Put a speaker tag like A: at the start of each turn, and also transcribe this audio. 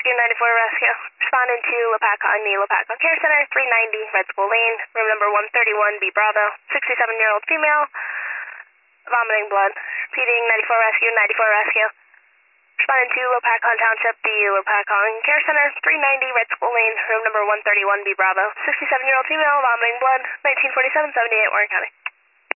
A: Rescue, 94 Rescue. Responding to Lapacon, the Lapacon Care Center, 390 Red School Lane, room number 131, B Bravo, 67-year-old female, vomiting blood. Repeating, 94 Rescue, 94 Rescue. Responding to Lapacon Township, the Lapacon Care Center, 390 Red School Lane, room number 131, B Bravo, 67-year-old female, vomiting blood, 1947-78, Warren County.